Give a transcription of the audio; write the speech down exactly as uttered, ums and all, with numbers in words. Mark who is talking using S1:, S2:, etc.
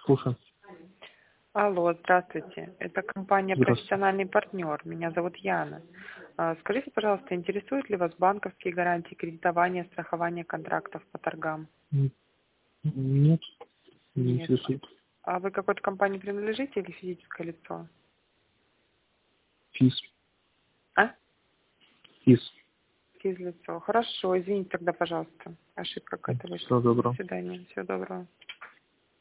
S1: Слушаю.
S2: Алло, здравствуйте. Это компания
S1: Здравствуйте.
S2: «Профессиональный партнер». Меня зовут Яна. А, Скажите, пожалуйста, интересуют ли вас банковские гарантии кредитования, страхования контрактов по торгам?
S1: М, Нет, не
S2: Нет.
S1: интересует.
S2: А вы какой-то компании принадлежите или физическое лицо?
S1: ФИС.
S2: А?
S1: ФИС.
S2: Физлицо. Хорошо, извините тогда, пожалуйста. Ошибка какая-то вышла.
S1: Всего доброго.
S2: До свидания. Всего доброго.